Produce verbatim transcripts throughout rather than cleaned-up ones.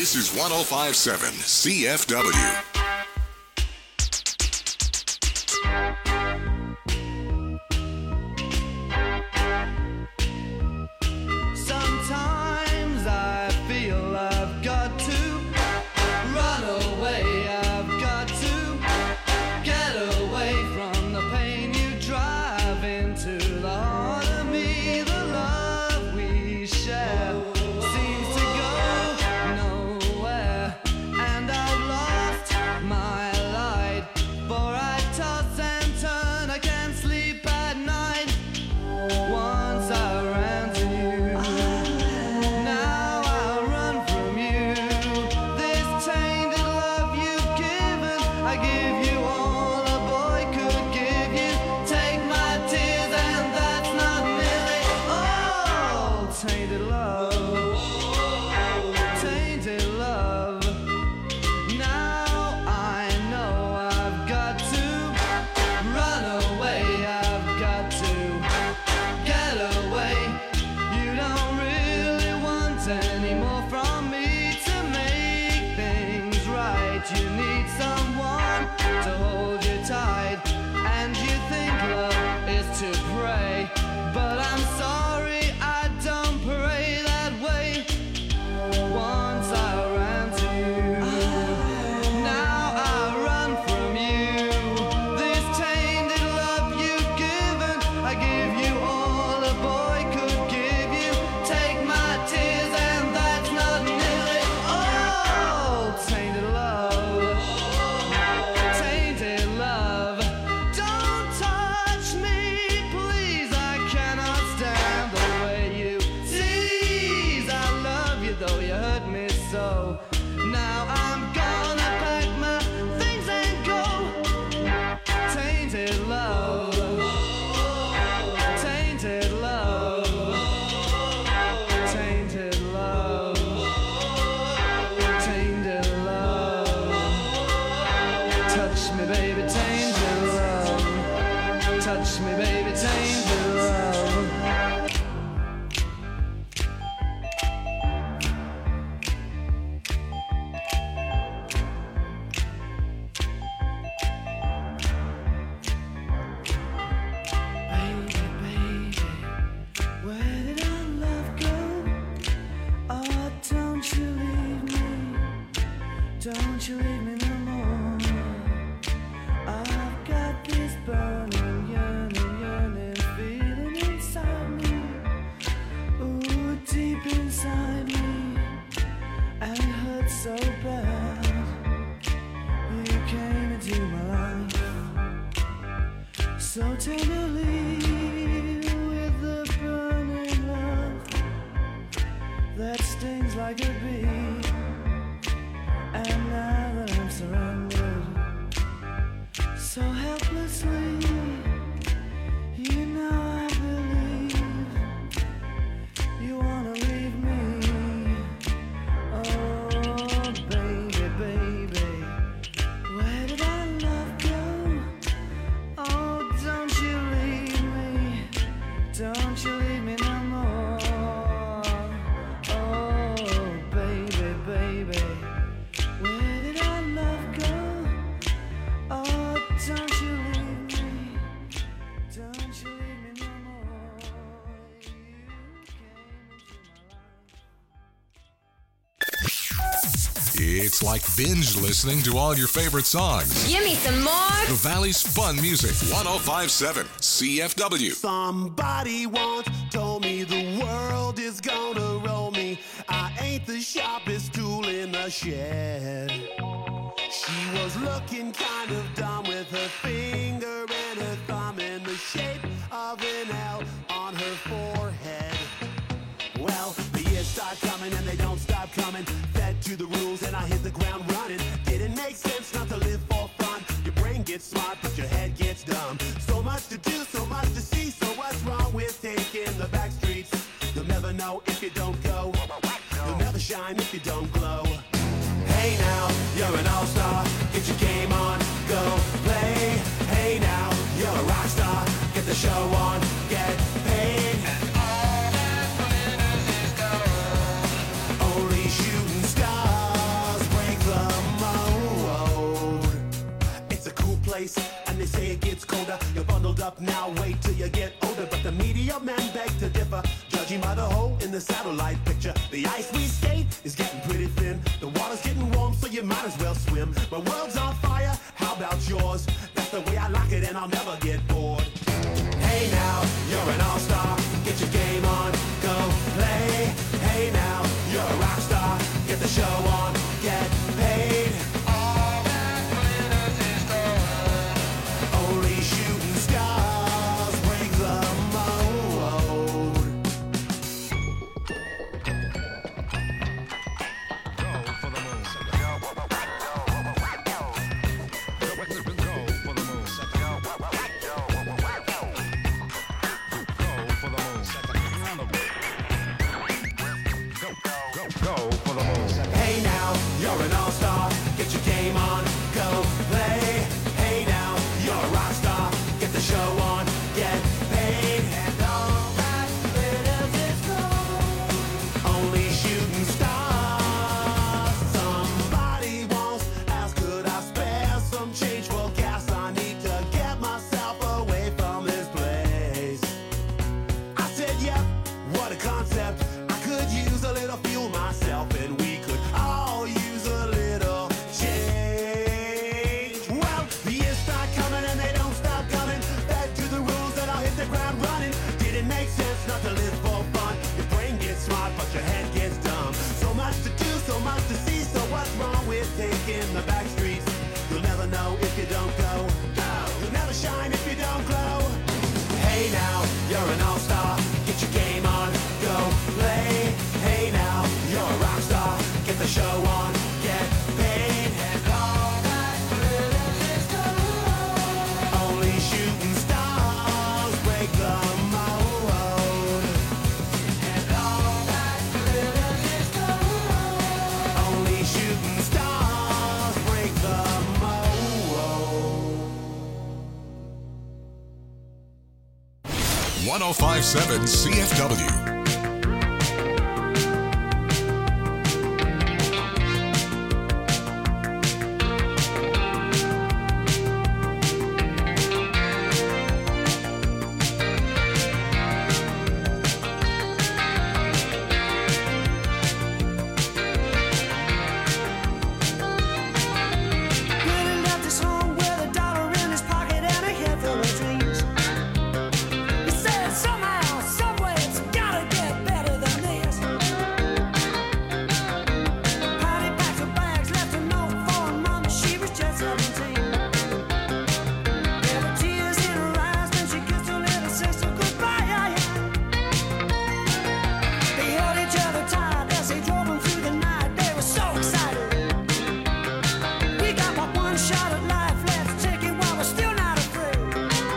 This is one oh five point seven C F W. It's like binge listening to all your favorite songs. Give me some more. The Valley's fun music. one oh five point seven C F W. Somebody once told me the world is gonna roll me. I ain't the sharpest tool in the shed. She was looking kind of dumb with her finger and her thumb in the shape of an L on her forehead. Well, the years start coming and they don't stop coming. Fed to the rules and I hit the ground running. Didn't make sense not to live for fun. Your brain gets smart but your head gets dumb. So much to do, so much to see. So what's wrong with taking the back streets? You'll never know if you don't go. You'll never shine if you don't glow. Hey now, you're an all-star. Get your game on, go play. Hey now, you're a rock star. Get the show on, get paid. And all that glitters is gold. Only shooting stars. up now, wait till you get older. But the media men beg to differ, judging by the hole in the satellite picture. The ice we skate is getting pretty thin. The water's getting warm, so you might as well swim. My world's on fire, how about yours? That's the way I like it, and I'll never get bored. Hey now, you're an all-star. Get your game on, go play. Hey now, you're a rock star. Get the show on, get paid. All that glitters is gold. Only shooting stars break the mold. Go for the moon. Go for the moon. Go for the moon. Go for the moon. Go, go, go for the moon. Hey now, you're an all-star. Get your game on, go play. Hey now, you're a rock star. Get the show on, get paid. And all that glitters is gold. Only shooting stars. Somebody once asked, could I spare some change for gas? I need to get myself away from this place. I said, yep, what a concept. I could use a little fuel myself, and we could all use a little change. Well, the years start coming and they don't stop coming. Back to the rules and I'll hit the ground running. Did it make sense not to live for fun? Your brain gets smart, but your head gets dumb. So much to do, so much to see. So what's wrong with taking the back streets? You'll never know if you don't go. You'll never shine if you don't glow. Hey now, you're an all-star. Get your game on, go play. Hey now, you're a rock star. Get the show on, get paid. And all that glitters is gold. Only shooting stars break the mold. And all that glitters is gold. Only shooting stars break the mold. one oh five point seven C F W. Running up this home with a dollar in his pocket and a head full of dreams. He said somehow, someway, it's gotta get better than this. Patty packed her bags, left a note for her mama. She was just seventeen. There were tears in her eyes when she kissed her little sister goodbye. They held each other tight as they drove them through the night. They were so excited. We got but one shot at life, let's take it while we're still not afraid.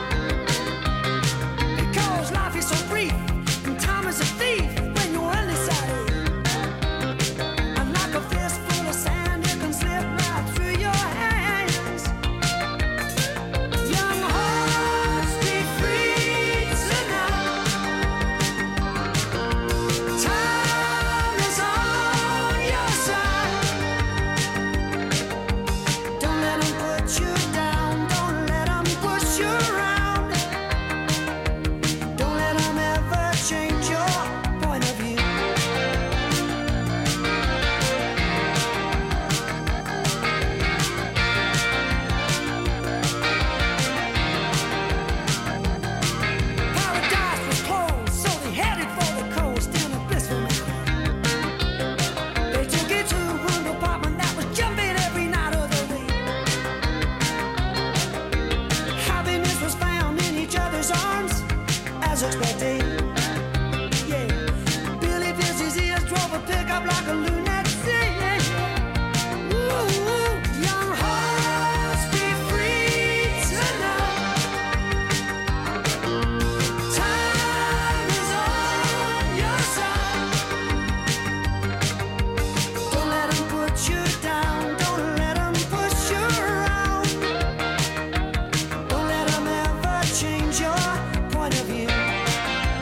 Because life is so brief, and time is a thief when you're undecided. And like a fistful of sand, it can slip right through your hands. Young hearts be free tonight. Time is on your side. Don't let them put you down. Don't let them push you around. Don't let them ever change your point of view. Paradise was closed, so they headed for the coast in a blissful mood. They took it to a room apartment that was jumping every night of the week. Happiness was found in each other's arms, as expected. Yeah, Billy pierced his ears, drove a pickup like a lunatic. Ooh, young hearts be free tonight. Time is on your side. Don't let them put you down. Don't let them push you around. Don't let them ever change your point of view.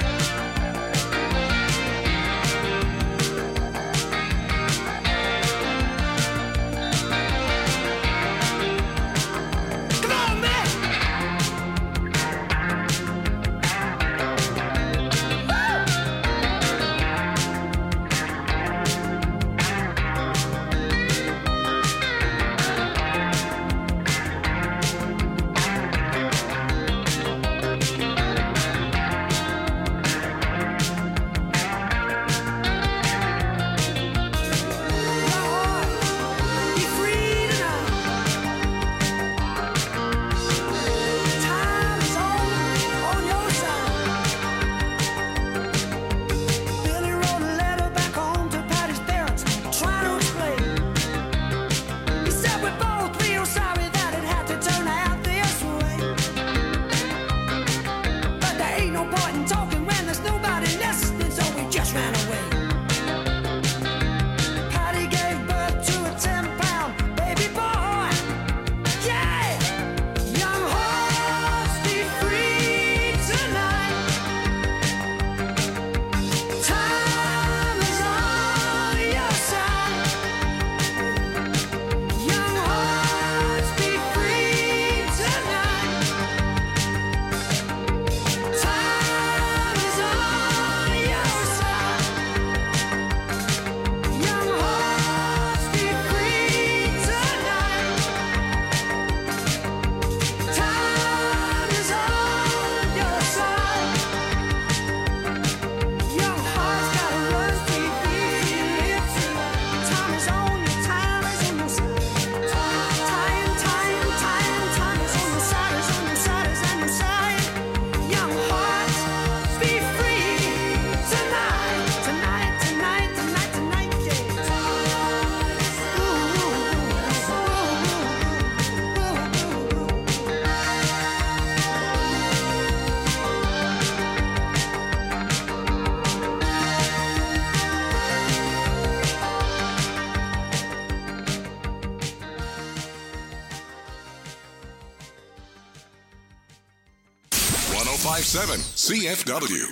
oh five seven C F W.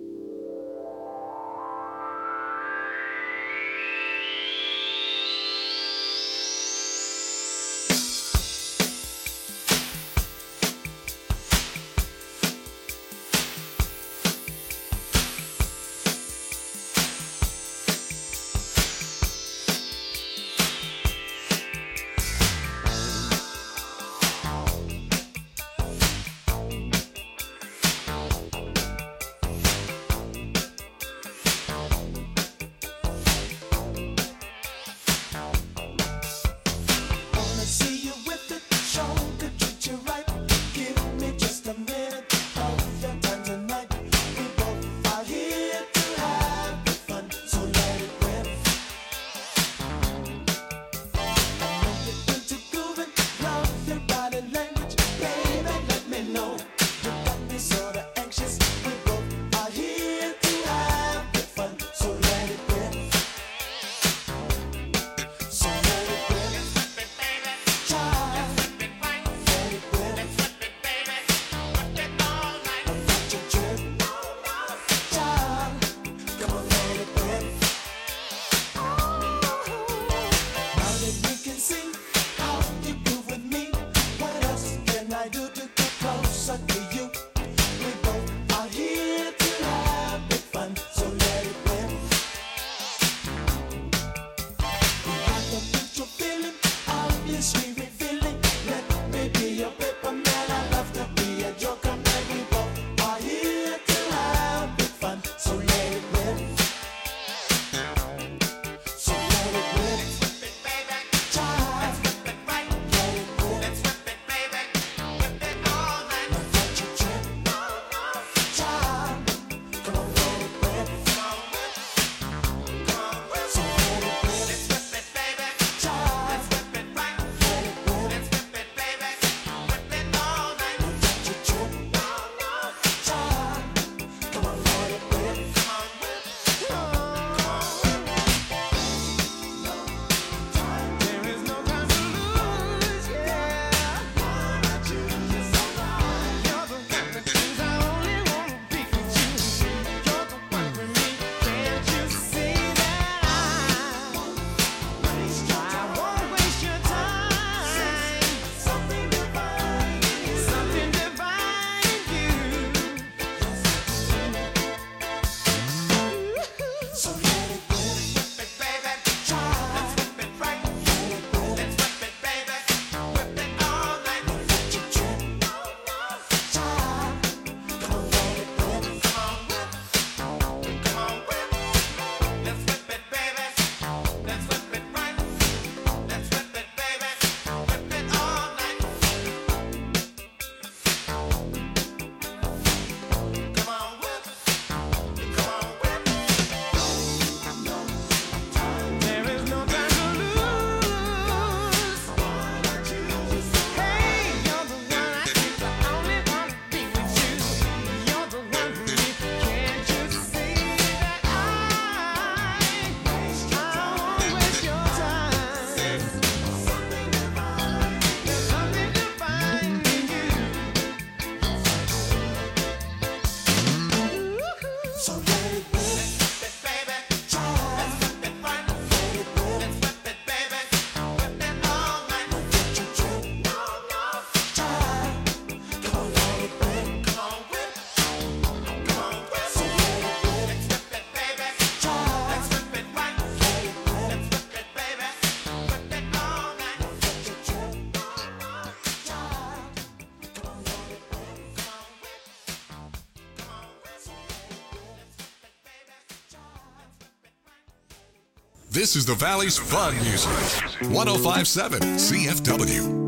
This is the Valley's fun music. one oh five point seven C F W.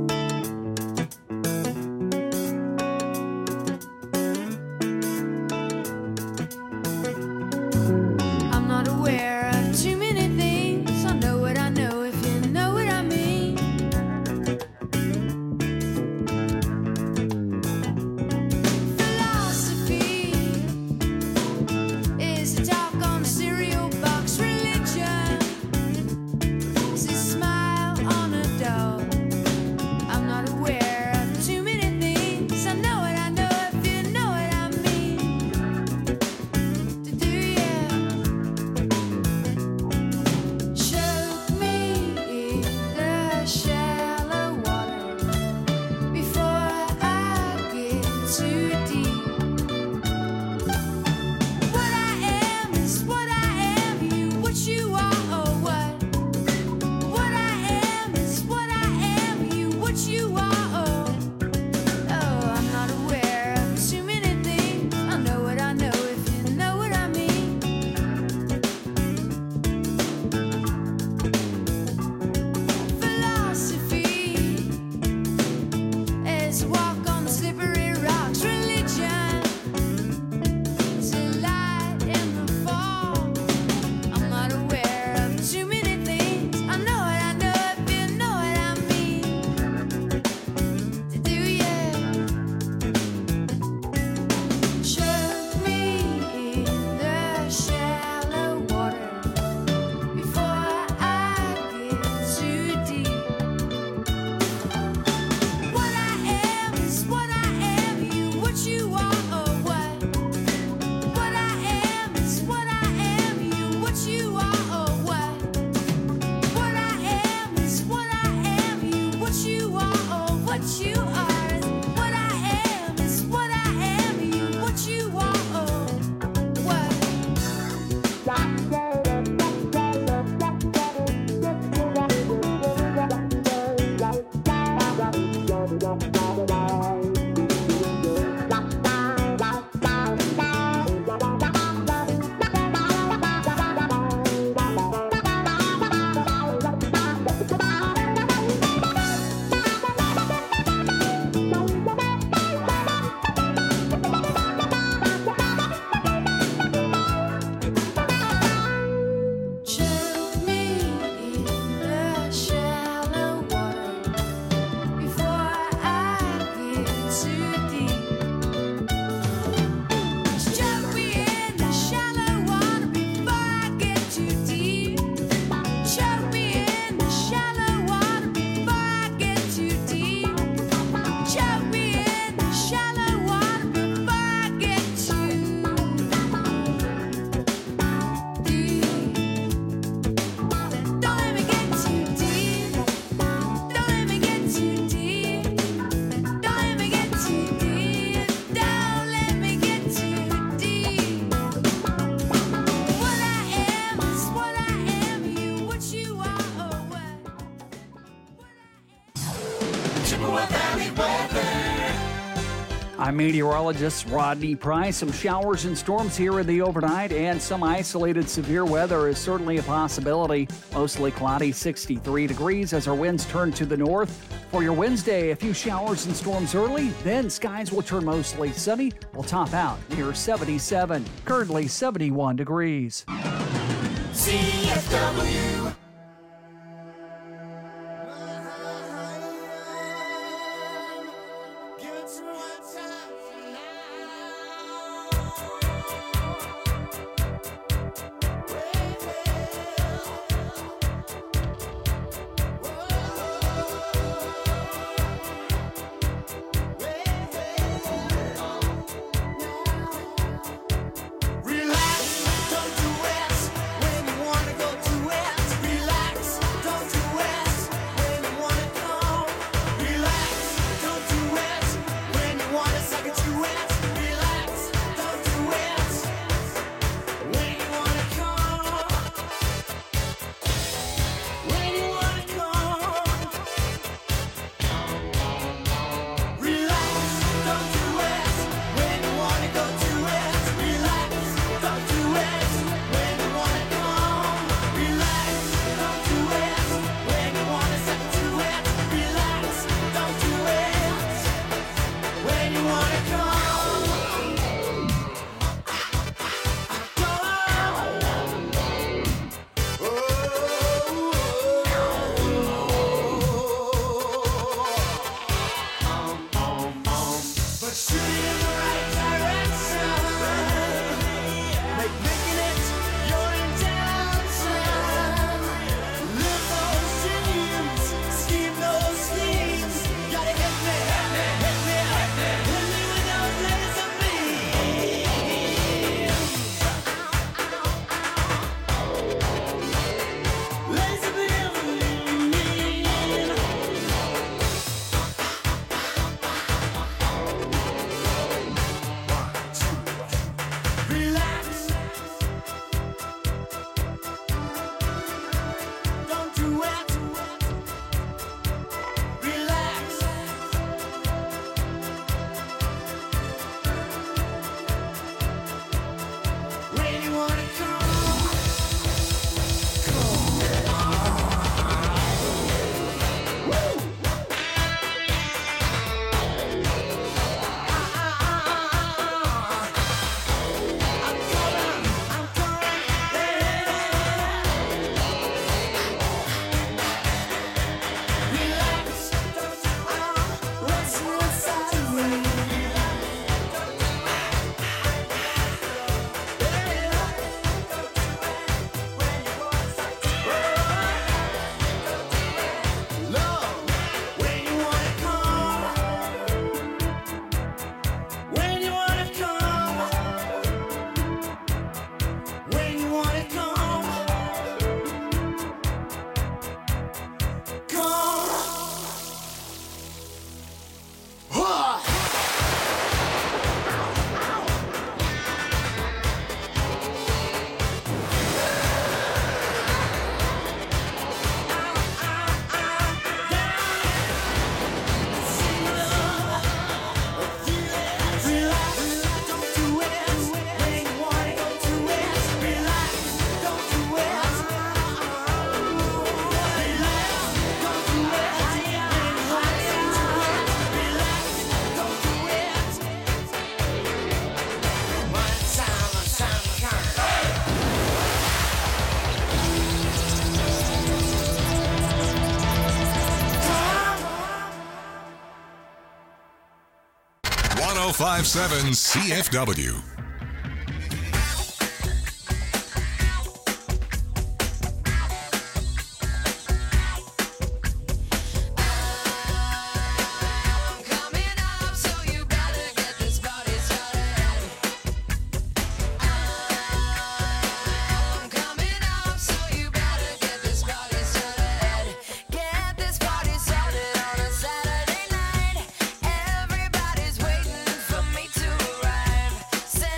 I'm not aware of too many things. I know what I know if you know what I mean. Philosophy is a talk on a cereal box. Religion is a smile on a dog. I'm meteorologist Rodney Price. Some showers and storms here in the overnight, and some isolated severe weather is certainly a possibility. Mostly cloudy, sixty-three degrees as our winds turn to the north. For your Wednesday, a few showers and storms early, then skies will turn mostly sunny. We'll top out near seventy-seven. Currently seventy-one degrees. C F W. one oh five point seven C F W. Everybody's waiting for me to arrive. Say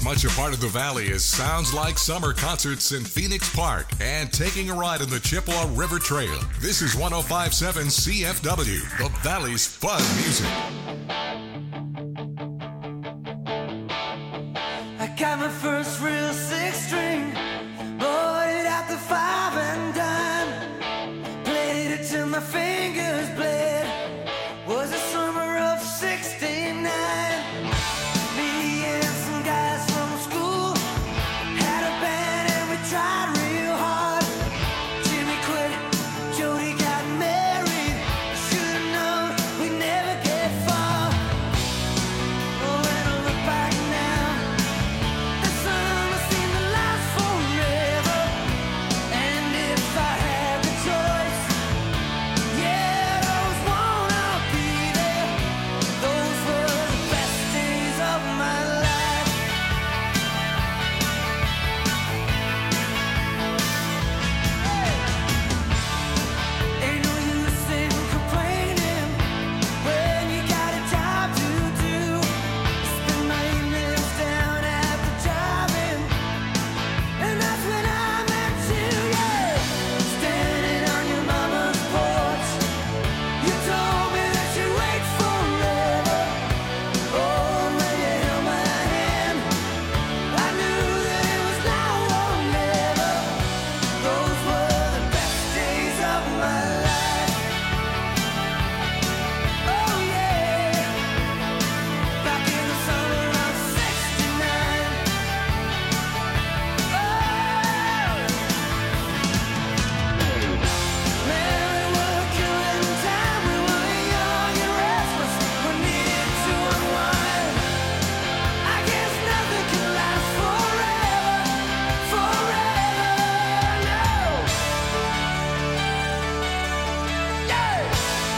much a part of the Valley as Sounds Like Summer concerts in Phoenix Park and taking a ride on the Chippewa River Trail. This is one oh five point seven C F W, the Valley's fun music. I got my first real six string, bought it at the five and dime, played it till my fingers bled. Was the summer of sixty-nine. Me and some guys from school had a band and we tried real hard. Jimmy quit, Jody got married. Should've known we'd never get far. Oh, when I look back now, the summer seemed to last forever. And if I had the choice, yeah, those wanna be there. Those were the best days of my life. Ain't no use in complaining when you got a job to do. Spend my evenings down at the drive-in, and that's when I met you, yeah. Standing on your mama's porch, you told me that you'd wait forever. Oh, when you held my hand, I knew that it was now or never. Those were the best days of my life. Oh yeah, back in the summer of sixty-nine. Man, we were killing time. We were young and restless. We needed to unwind. I guess nothing can last forever, forever, no. Yeah.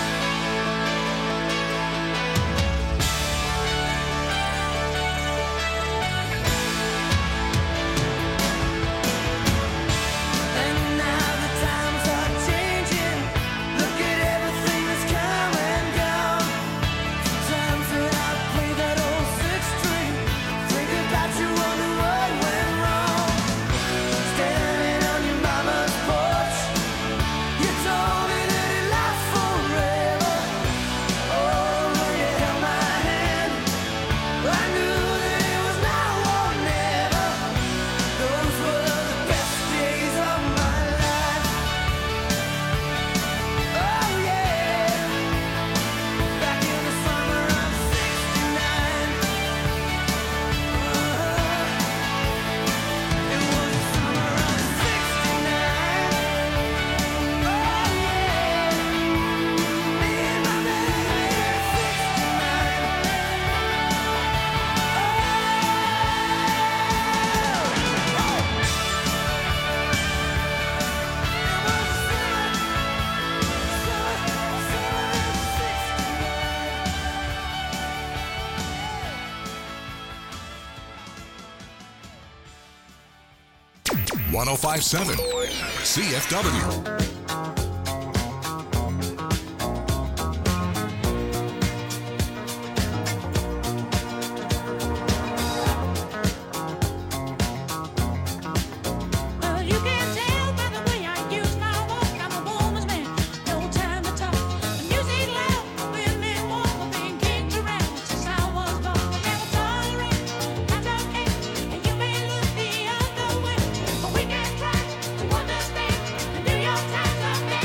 And now the times are changing. Look at everything that's come and gone. Sometimes when I play that old six string, think about you, wonder what went wrong. Standing on your mama's porch, you told me that it lasts forever. Oh, when you held my hand, I knew that it was now or never. Those were the best days of my life. Oh yeah, back in the summer of sixty-nine. It was the summer of sixty-nine. Oh yeah, me and my baby at sixty-nine. one oh five point seven C F W. Well, you can tell by the way I use my walk. I'm a woman's man, no time to talk. The music loud, women walk, being kicked around since I was born. Never tolerate, that's okay. And you may look the other way, but we can try to understand. The New York Times are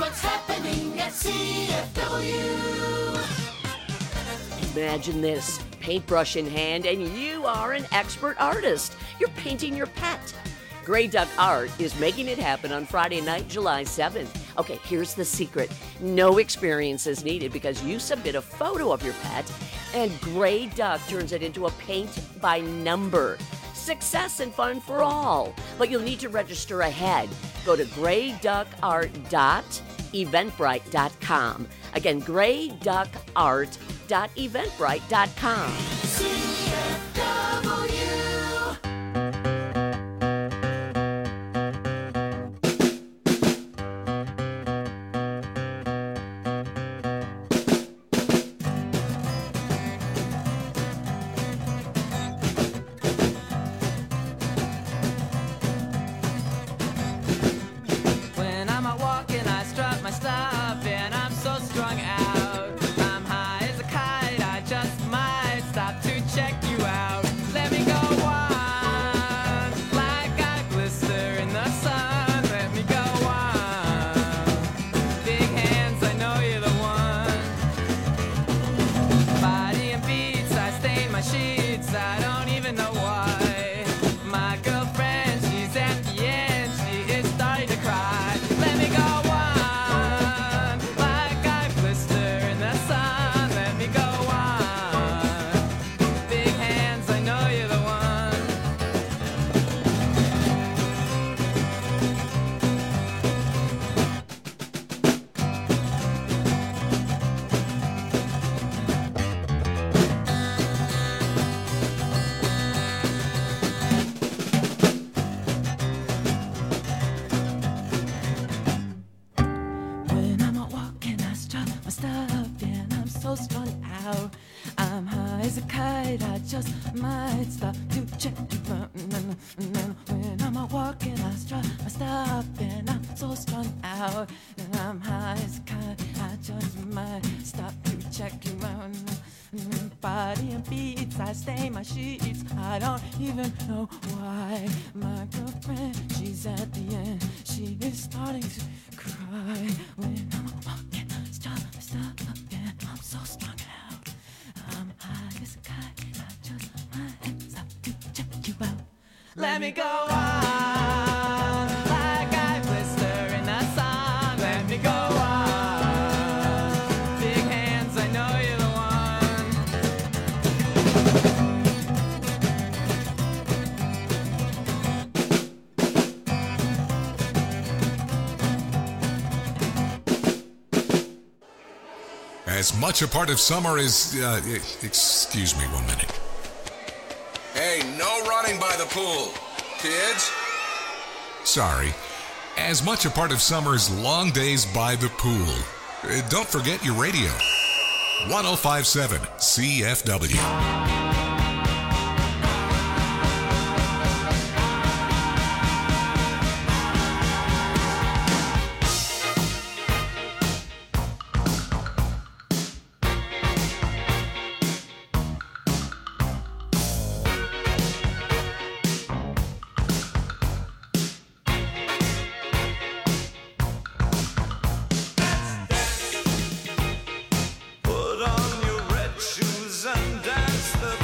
what's happening at C F W. Imagine this, paintbrush in hand, and you are an expert artist. You're painting your pet. Grey Duck Art is making it happen on Friday night, July seventh. Okay, here's the secret. No experience is needed because you submit a photo of your pet, and Grey Duck turns it into a paint by number. Success and fun for all. But you'll need to register ahead. Go to grey duck art dot eventbrite dot com. Again, grey duck art dot eventbrite dot com. C F W. When I'm out walking, I strut my stuff, and I'm so strung out. I'm high as a kite, I just might stop to check you out. Let me go on, like I glister in the sun. Let me go on, big hands, I know you're the one. Body and beats, I stain my sheets, I don't even know why. My girlfriend, she's at the end, she is starting to cry. Let me go on, like I blister in the sun. Let me go on, big hands, I know you're the one. When I'm out walking, I strut my stuff, and I'm so strung out. I'm high as a kite, I just might stop to check you out. When I'm out walking, I strut my stuff, and I'm so strung out. And I'm high as a kite, I just might stop to check you out. Body and beats, I stain my sheets, I don't even know why. My girlfriend, she's at the end, she is starting to cry. When I'm walking, stop, stop, and I'm so strung out. I'm high as a kite, I just might stop to check you out. Let me go on, like I blister in the sun. Let me go on, big hands, I know you're the one. As much a part of summer as, uh, e- excuse me one minute. Hey, no running by the pool, kids. Sorry. As much a part of summer as long days by the pool. Uh, don't forget your radio. one oh five point seven C F W. Put on your red shoes and dance the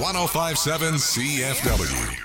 one oh five point seven C F W.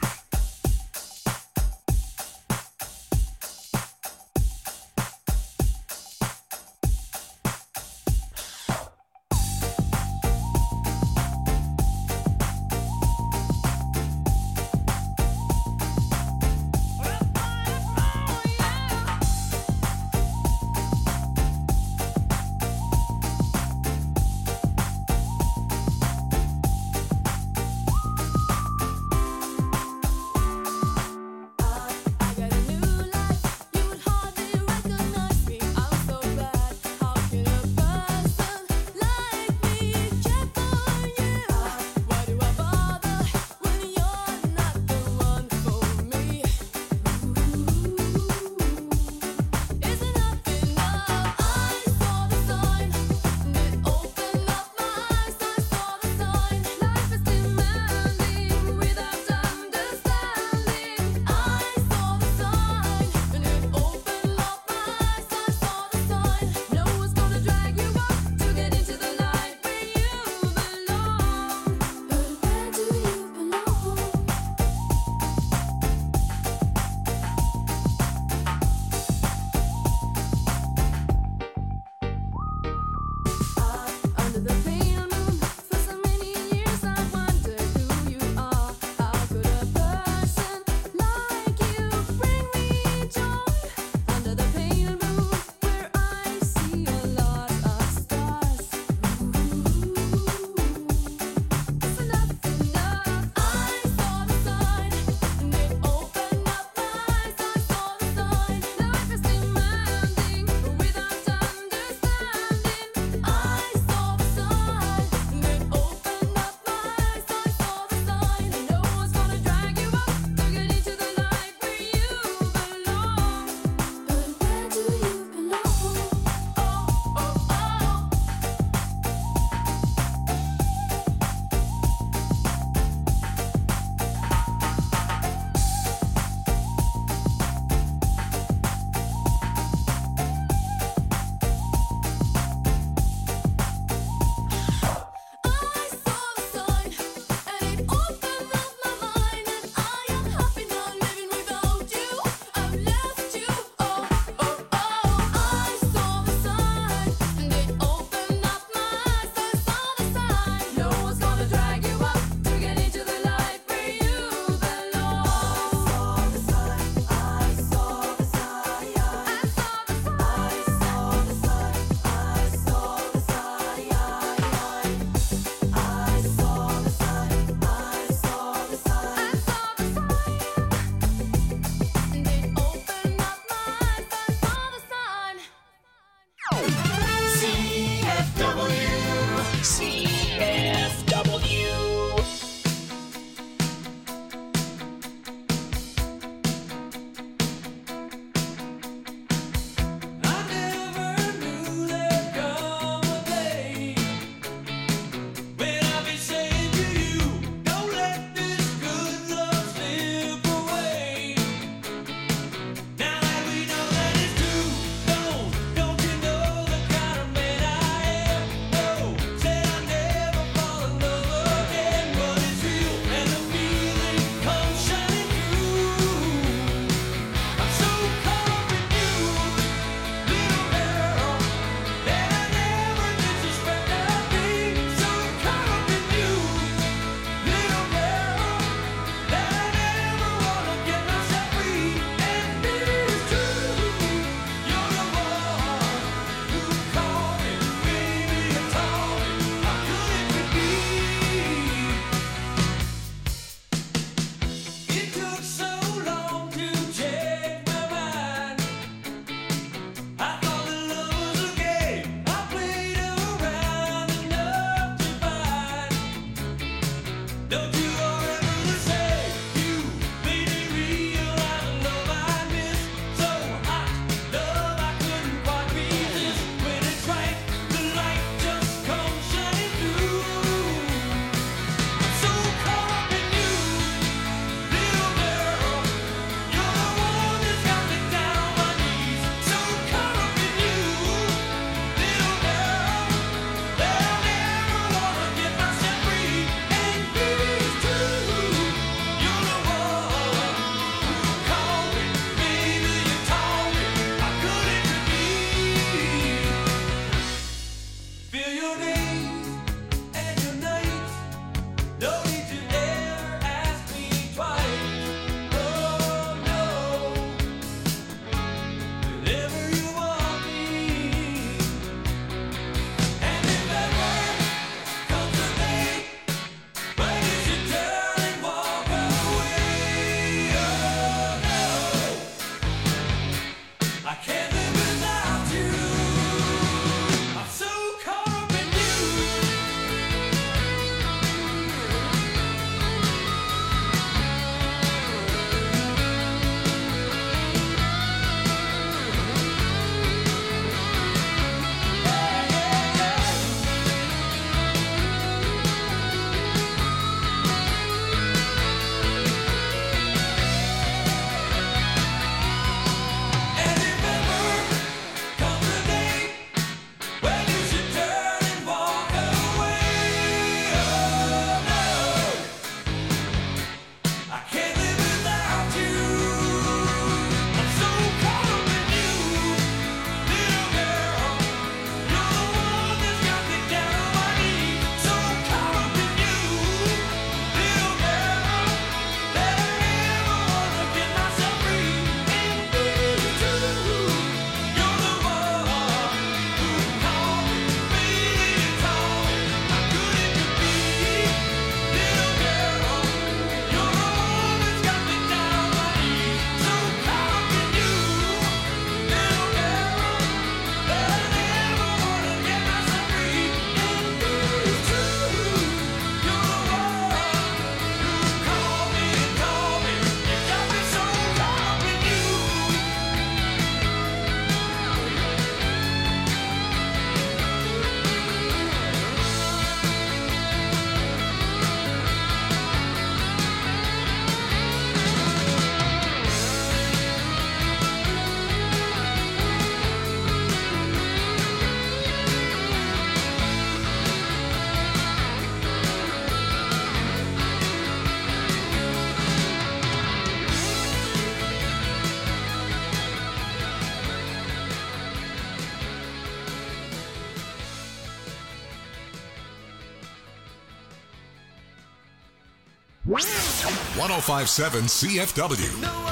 one oh five point seven C F W.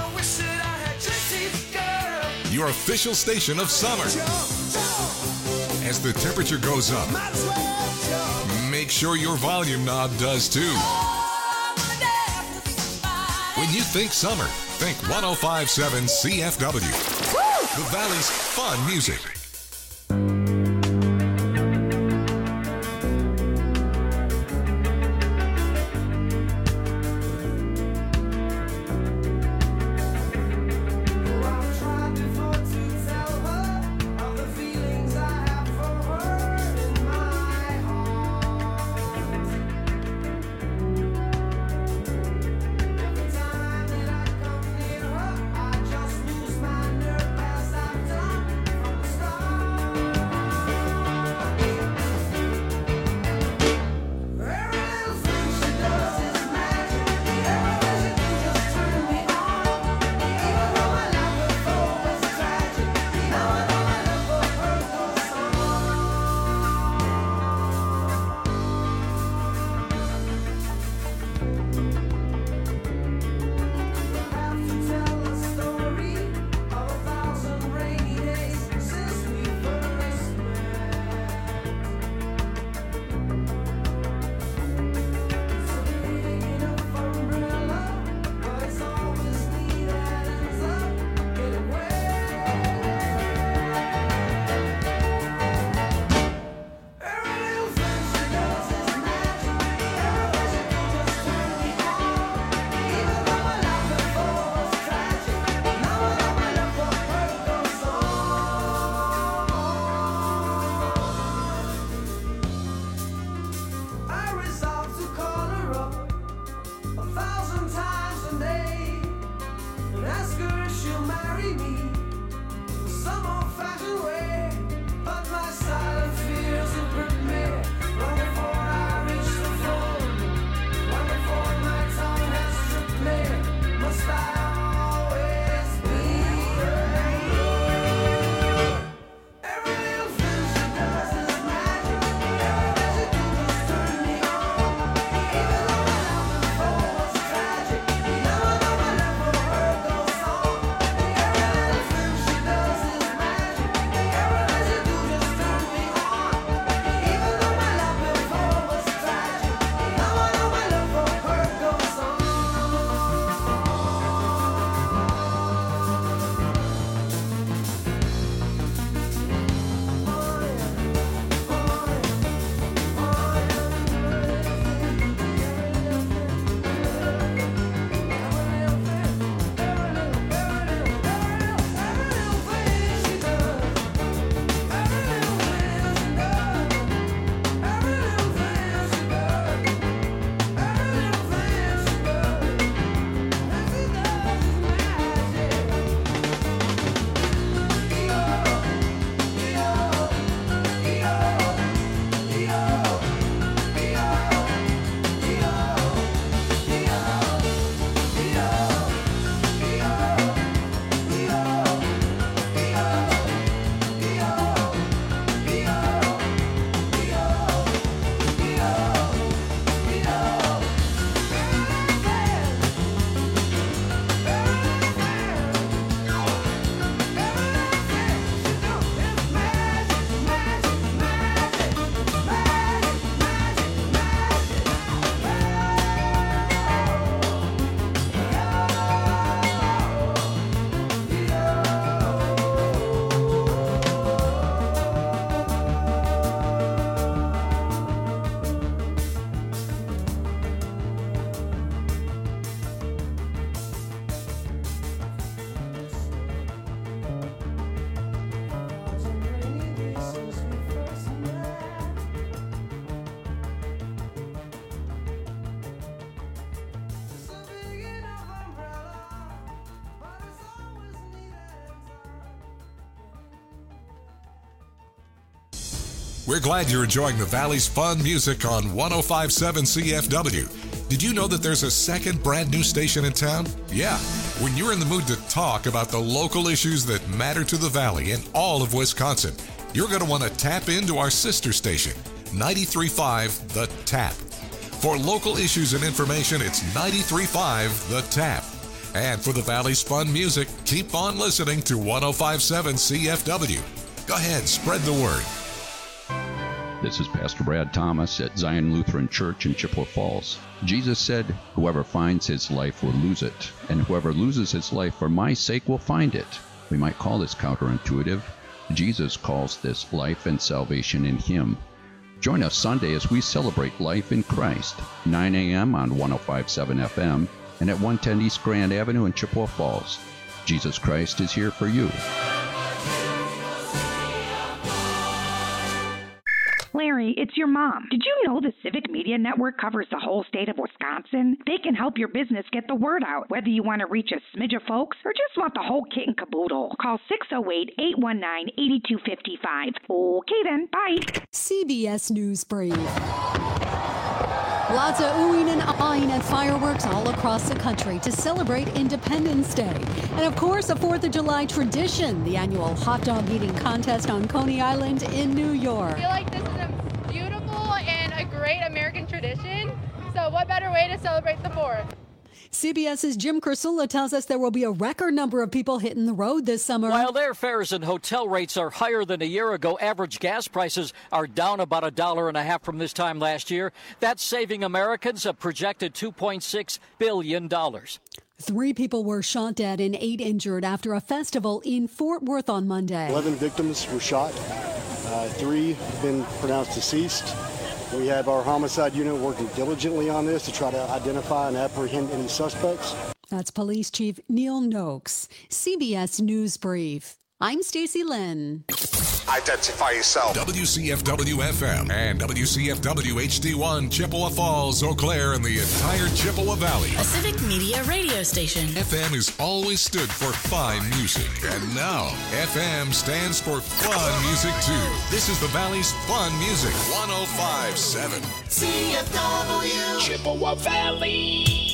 Your official station of summer. As the temperature goes up, make sure your volume knob does too. When you think summer, think one oh five point seven C F W. The Valley's fun music. We're glad you're enjoying the Valley's fun music on one oh five point seven C F W. Did you know that there's a second brand new station in town? Yeah, when you're in the mood to talk about the local issues that matter to the Valley and all of Wisconsin, you're going to want to tap into our sister station, ninety-three point five The Tap. For local issues and information, it's ninety-three point five The Tap. And for the Valley's fun music, keep on listening to one oh five point seven C F W. Go ahead, spread the word. This is Pastor Brad Thomas at Zion Lutheran Church in Chippewa Falls. Jesus said, "Whoever finds his life will lose it, and whoever loses his life for my sake will find it." We might call this counterintuitive. Jesus calls this life and salvation in him. Join us Sunday as we celebrate life in Christ, nine a.m. on one oh five point seven F M and at one ten East Grand Avenue in Chippewa Falls. Jesus Christ is here for you. Larry, it's your mom. Did you know the Civic Media Network covers the whole state of Wisconsin? They can help your business get the word out, whether you want to reach a smidge of folks or just want the whole kit and caboodle. Call six oh eight, eight one nine, eight two five five. Okay then, bye. C B S News Brief. Lots of oohing and eyeing at fireworks all across the country to celebrate Independence Day. And of course, a fourth of July tradition, the annual hot dog eating contest on Coney Island in New York. I feel like this is a beautiful and a great American tradition. So what better way to celebrate the fourth? CBS's Jim Crisula tells us there will be a record number of people hitting the road this summer. While airfares and hotel rates are higher than a year ago, average gas prices are down about a dollar and a half from this time last year. That's saving Americans a projected two point six billion dollars. Three people were shot dead and eight injured after a festival in Fort Worth on Monday. Eleven victims were shot. Uh, three have been pronounced deceased. We have our homicide unit working diligently on this to try to identify and apprehend any suspects. That's Police Chief Neil Noakes. C B S News Brief. I'm Stacy Lynn. Identify yourself. W C F W F M and W C F W H D one, Chippewa Falls, Eau Claire, and the entire Chippewa Valley. A Civic Media radio station. F M has always stood for fine music, and now F M stands for fun music too. This is the Valley's fun music, one oh five point seven C F W Chippewa Valley.